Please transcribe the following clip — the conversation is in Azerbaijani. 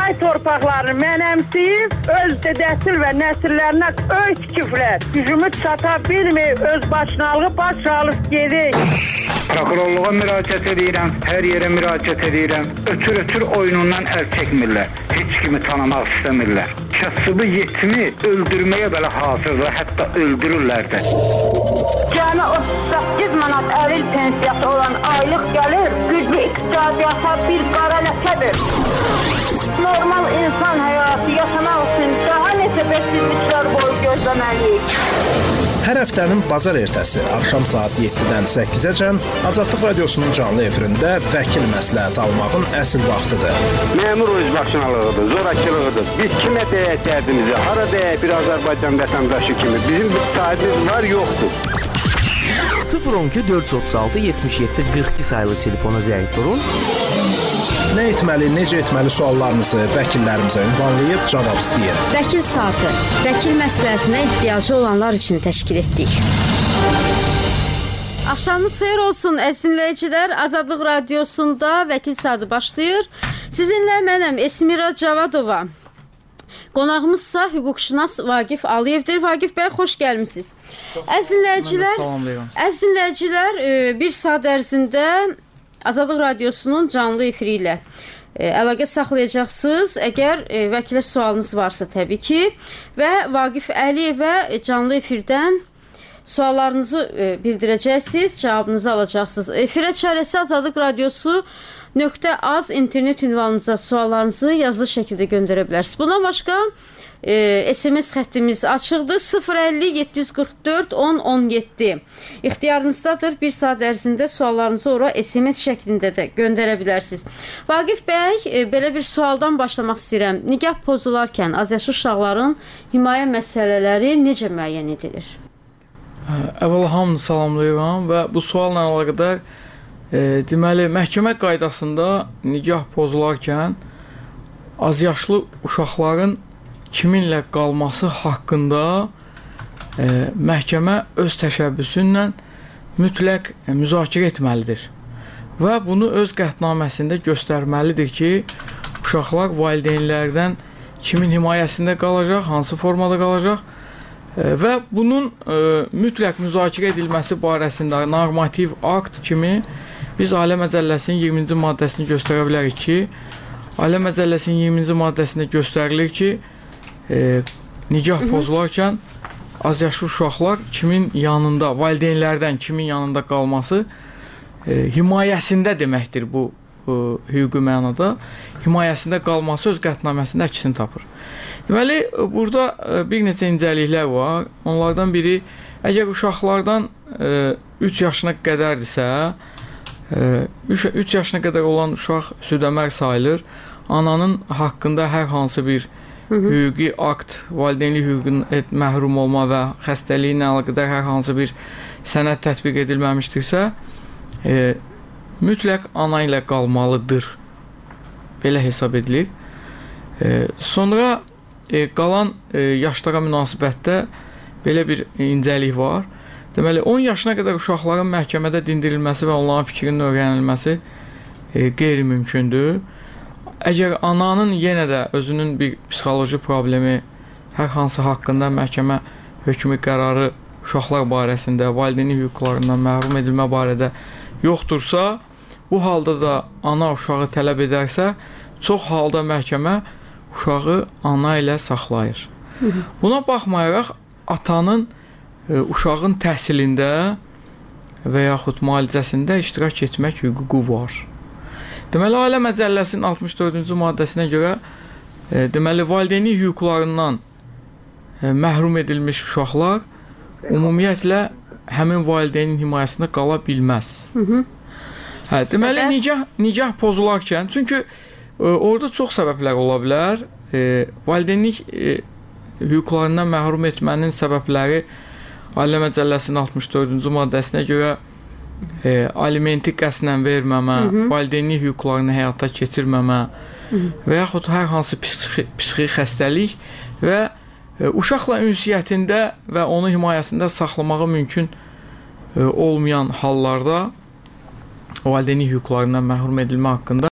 Ay torpaqlarını mənəmsiyib, öz dədəsil və nəsillərinə öy tikiblər. Gücümüz çata bilmir, öz başınalığı baş alıb gedir. Prokurorluğa müraciət edirəm, hər yerə müraciət edirəm. Ötür oyunundan əl çəkmirlər. Heç kimi tanımaq istəmirlər. Kasıbı yetimi öldürməyə belə hazırlar, hətta öldürürlər də. Cəmi 38 manat əril pensiyası olan aylıq gəlir, güclü iqtisadiyyata bir qara ləkədir. Normal insan həyatı yaşamaq üçün daha neçə bəsizliklər boyu gözləməliyik. Hər həftənin bazar ertəsi axşam saat 7-dən 8-əcən Azadlıq Radiosunun canlı efirində vəkil məsləhət almağın əsl vaxtıdır. Məmur özbaşınalığıdır, zorakılığıdır. Biz kimə deyək dərdimizi, hara deyək bir Azərbaycan vətəndaşı kimi. Bizim bir sahibimiz var, yoxdur. 012 436 77 42 sayılı telefona zəng vurun. Nə etməli, necə etməli suallarınızı vəkillərimizə ünvanlayıb cavab istəyin. Vəkil saatı, vəkil məsləhətinə ehtiyacı olanlar üçün təşkil etdik. Axşamınız xeyir olsun əziz dinləyicilər. Azadlıq Radiosunda vəkil saatı başlayır. Sizinlə mənəm Esmira Cavadova. Qonağımızsa hüquqşünas Vaqif Aliyevdir. Vaqif bəy, xoş gəlmisiniz. Əziz dinləyicilər, bir saat ərzində Azadlıq Radiosunun canlı efiri ilə əlaqə saxlayacaqsınız. Əgər vəkilə sualınız varsa təbii ki və Vaqif Əliyevə canlı efirdən suallarınızı bildirəcəksiniz, cavabınızı alacaqsınız. Efirə çarəsi Azadlıq Radiosu .az internet ünvanımıza suallarınızı yazılı şəkildə göndərə bilərsiniz. Bundan başqa SMS xəttimiz açıqdır. 050 744 10 17. İxtiyarınızdadır. Bir saat ərzində suallarınızı ora SMS şəklində də göndərə bilərsiniz. Vaqif bəy, belə bir sualdan başlamaq istəyirəm. Nigah pozularkən azyaşlı uşaqların himayə məsələləri necə müəyyən edilir? Əvvəla hamını salamlayıram və bu sualla əlaqədar deməli, məhkəmə qaydasında nigah pozularkən azyaşlı uşaqların kiminlə qalması haqqında məhkəmə öz təşəbbüsü ilə mütləq müzakirə etməlidir. Və bunu öz qətnaməsində göstərməlidir ki, uşaqlar valideynlərdən kimin himayəsində qalacaq, hansı formada qalacaq və bunun mütləq müzakirə edilməsi barəsində normativ akt kimi biz Ailə Məcəlləsinin 20-ci maddəsini göstərə bilərik ki, Ailə Məcəlləsinin 20-ci maddəsində göstərilir ki, nigah pozularkən azyaşlı uşaqlar kimin yanında, valideynlərdən kimin yanında qalması himayəsində deməkdir bu hüquqi mənada. Himayəsində qalması öz qətnaməsində əksini tapır. Deməli, burada bir neçə incəliklər var. Onlardan biri, əgər uşaqlardan 3 yaşına qədərdirsə, 3 yaşına qədər olan uşaq südəmər sayılır. Ananın haqqında hər hansı bir hüquqi akt, valideynlik hüququndan məhrum olma və xəstəliyi ilə əlaqədar hər hansı bir sənəd tətbiq edilməmişdirsə, mütləq ana ilə qalmalıdır. Belə hesab edilir. Sonra qalan yaşlara münasibətdə belə bir incəlik var. Deməli, 10 yaşına qədər uşaqların məhkəmədə dindirilməsi və onların fikrinin öyrənilməsi qeyri-mümkündür. Əgər ananın yenə də özünün bir psixoloji problemi, hər hansı haqqında məhkəmə hökmü qərarı uşaqlar barəsində, valideynlik hüquqlarından məhrum edilmə barədə yoxdursa, bu halda da ana uşağı tələb edərsə, çox halda məhkəmə uşağı ana ilə saxlayır. Buna baxmayaraq, atanın uşağın təhsilində və yaxud müalicəsində iştirak etmək hüququ var. Deməli, Ailə Məcəlləsinin 64-cü maddəsinə görə deməli, valideynlik hüquqlarından məhrum edilmiş uşaqlar ümumiyyətlə həmin valideynin himayəsində qala bilməz. Deməli, nigah pozularkən, çünki orada çox səbəblər ola bilər. Valideynlik hüquqlarından məhrum etmənin səbəbləri Ailə Məcəlləsinin 64-cü maddəsinə görə alimenti qəsdən verməmə, valideynlik hüquqlarını həyata keçirməmə və yaxud hər hansı psixi xəstəlik və uşaqla ünsiyyətində və onun himayəsində saxlamağı mümkün olmayan hallarda valideynlik hüquqlarından məhrum edilmə haqqında